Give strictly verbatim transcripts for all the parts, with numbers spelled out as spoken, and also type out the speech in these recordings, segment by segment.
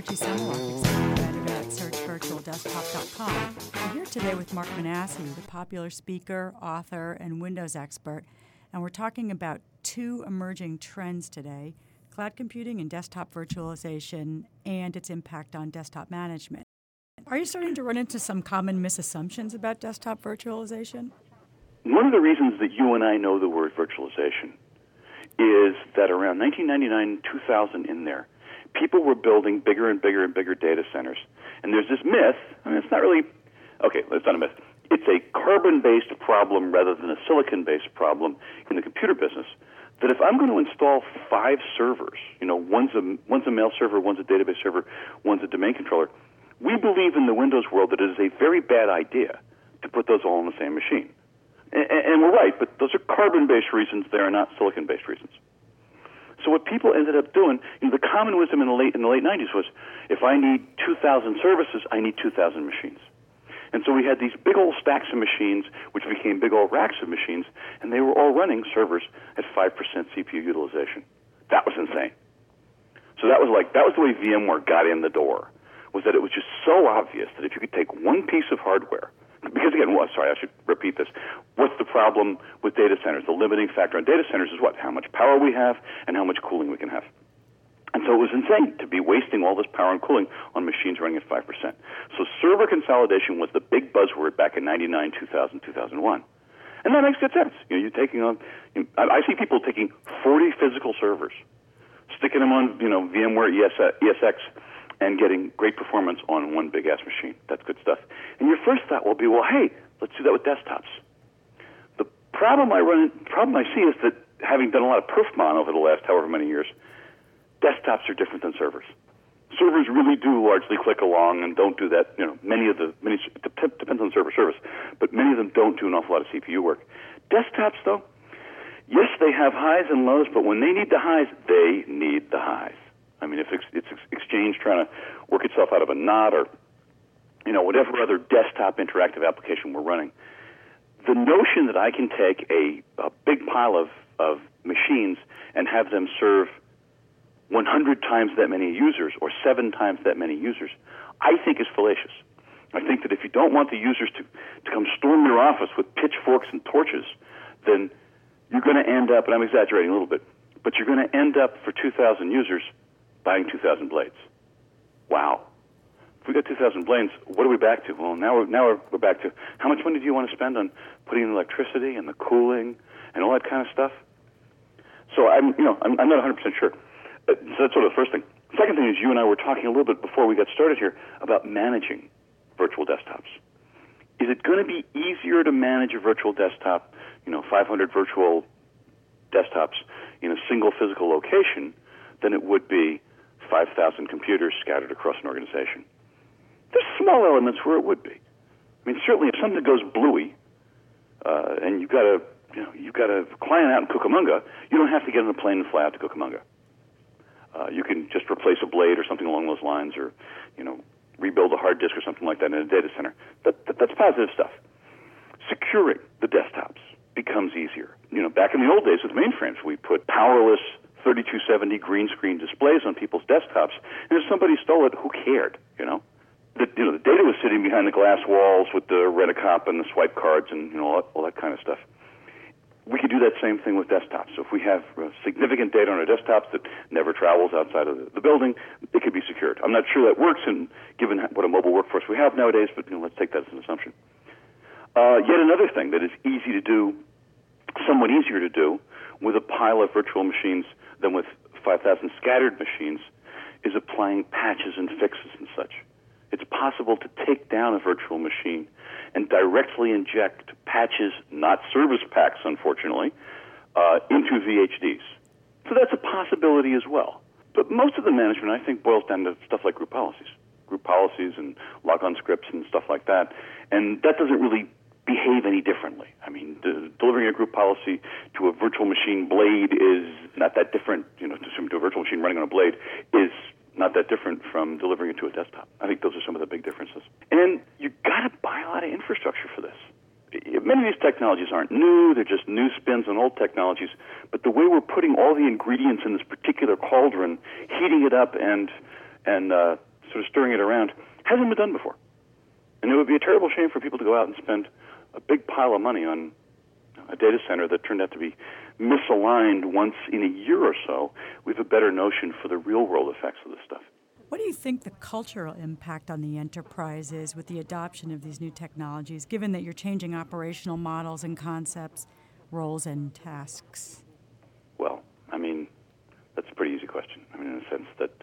Archie Summerlock, executive editor at search virtual desktop dot com. We're here today with Mark Manassi, the popular speaker, author, and Windows expert, and we're talking about two emerging trends today, cloud computing and desktop virtualization, and its impact on desktop management. Are you starting to run into some common misassumptions about desktop virtualization? One of the reasons that you and I know the word virtualization is that around nineteen ninety-nine, two thousand in there, people were building bigger and bigger and bigger data centers. And there's this myth, I mean, it's not really, okay, it's not a myth. It's a carbon-based problem rather than a silicon-based problem in the computer business, that if I'm going to install five servers, you know, one's a, one's a mail server, one's a database server, one's a domain controller, we believe in the Windows world that it is a very bad idea to put those all on the same machine. And, and we're right, but those are carbon-based reasons. They are not silicon-based reasons. So what people ended up doing, you know, the common wisdom in the late in the late nineties was, if I need two thousand services, I need two thousand machines. And so we had these big old stacks of machines, which became big old racks of machines, and they were all running servers at five percent C P U utilization. That was insane. So that was like that was the way VMware got in the door, was that it was just so obvious that if you could take one piece of hardware. Because again, well, sorry, I should repeat this. What's the problem with data centers? The limiting factor on data centers is what? How much power we have and how much cooling we can have. And so it was insane to be wasting all this power and cooling on machines running at five percent. So server consolidation was the big buzzword back in ninety-nine, two thousand, two thousand one. And that makes good sense. You know, you're taking on, you know, I see people taking forty physical servers, sticking them on, you know, VMware E S X, and getting great performance on one big-ass machine. That's good stuff. And your first thought will be, well, hey, let's do that with desktops. The problem I run, problem I see is that having done a lot of Perfmon over the last however many years, desktops are different than servers. Servers really do largely click along and don't do that. You know, many of the many it depends on server service, but many of them don't do an awful lot of C P U work. Desktops, though, yes, they have highs and lows, but when they need the highs, they need the highs. I mean, if it's Exchange trying to work itself out of a knot, or you know, whatever other desktop interactive application we're running, the notion that I can take a, a big pile of, of machines and have them serve one hundred times that many users or seven times that many users, I think is fallacious. I think that if you don't want the users to, to come storm your office with pitchforks and torches, then you're going to end up, and I'm exaggerating a little bit, but you're going to end up for two thousand users buying two thousand blades. Wow. If we got two thousand blades, what are we back to? Well, now we're, now we're, we're back to how much money do you want to spend on putting in electricity and the cooling and all that kind of stuff? So I'm, you know, I'm, I'm not one hundred percent sure. So that's sort of the first thing. Second thing is you and I were talking a little bit before we got started here about managing virtual desktops. Is it going to be easier to manage a virtual desktop, you know, five hundred virtual desktops in a single physical location than it would be five thousand computers scattered across an organization? There's small elements where it would be. I mean, certainly if something goes bluey, uh, and you've got a, you know, you've got a client out in Cucamonga, you don't have to get on a plane and fly out to Cucamonga. Uh, you can just replace a blade or something along those lines, or, you know, rebuild a hard disk or something like that in a data center. That, that, that's positive stuff. Securing the desktops becomes easier. You know, back in the old days with mainframes, we put powerless thirty-two seventy green screen displays on people's desktops, and if somebody stole it, who cared, you know? The, you know, the data was sitting behind the glass walls with the Rent-A-Cop and the swipe cards and, you know, all that, all that kind of stuff. We could do that same thing with desktops. So if we have uh, significant data on our desktops that never travels outside of the, the building, it could be secured. I'm not sure that works, in, given what a mobile workforce we have nowadays, but you know, let's take that as an assumption. Uh, yet another thing that is easy to do, somewhat easier to do, with a pile of virtual machines than with five thousand scattered machines, is applying patches and fixes and such. It's possible to take down a virtual machine and directly inject patches, not service packs, unfortunately, uh, into V H Ds. So that's a possibility as well. But most of the management, I think, boils down to stuff like group policies. Group policies and logon scripts and stuff like that. And that doesn't really behave any differently. I mean, de- delivering a group policy to a virtual machine blade is not that different, you know, to, to a virtual machine running on a blade is not that different from delivering it to a desktop. I think those are some of the big differences. And you've got to buy a lot of infrastructure for this. Many of these technologies aren't new. They're just new spins on old technologies. But the way we're putting all the ingredients in this particular cauldron, heating it up and and uh, sort of stirring it around, hasn't been done before. And it would be a terrible shame for people to go out and spend a big pile of money on a data center that turned out to be misaligned once in a year or so. We have a better notion for the real-world effects of this stuff. What do you think the cultural impact on the enterprise is with the adoption of these new technologies, given that you're changing operational models and concepts, roles and tasks? Well, I mean, that's a pretty easy question. I mean, in the sense that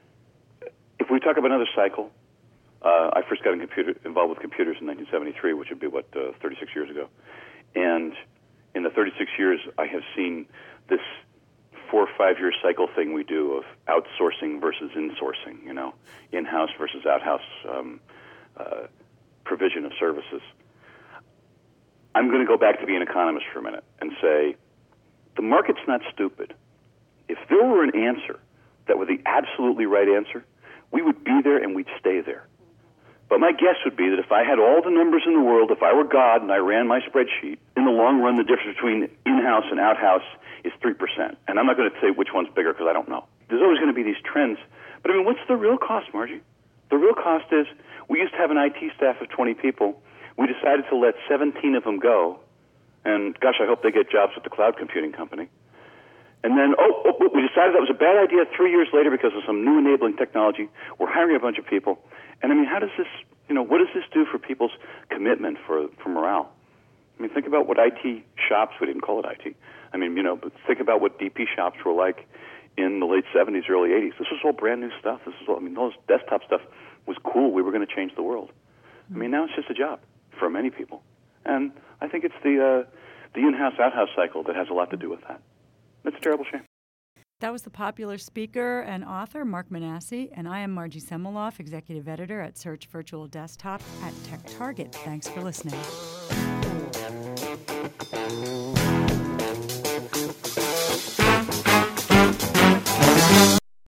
if we talk about another cycle, uh, I first got in computer, involved with computers in nineteen seventy-three, which would be, what, uh, thirty-six years ago. And in the thirty-six years, I have seen this four or five-year cycle thing we do of outsourcing versus insourcing, you know, in-house versus out-house um, uh, provision of services. I'm going to go back to be an economist for a minute and say the market's not stupid. If there were an answer that were the absolutely right answer, we would be there and we'd stay there. But my guess would be that if I had all the numbers in the world, if I were God and I ran my spreadsheet, in the long run, the difference between in-house and out-house is three percent. And I'm not going to say which one's bigger because I don't know. There's always going to be these trends. But I mean, what's the real cost, Margie? The real cost is we used to have an I T staff of twenty people. We decided to let seventeen of them go. And gosh, I hope they get jobs with the cloud computing company. And then, oh, oh, we decided that was a bad idea three years later because of some new enabling technology. We're hiring a bunch of people. And I mean, how does this, you know, what does this do for people's commitment, for, for morale? I mean, think about what I T shops, we didn't call it I T. I mean, you know, but think about what D P shops were like in the late seventies, early eighties. This was all brand new stuff. This was all, I mean, all this desktop stuff was cool. We were going to change the world. I mean, now it's just a job for many people. And I think it's the, uh, the in-house, out-house cycle that has a lot to do with that. It's a terrible shame. That was the popular speaker and author, Mark Manassi, and I am Margie Semmeloff, Executive Editor at Search Virtual Desktop at TechTarget. Thanks for listening.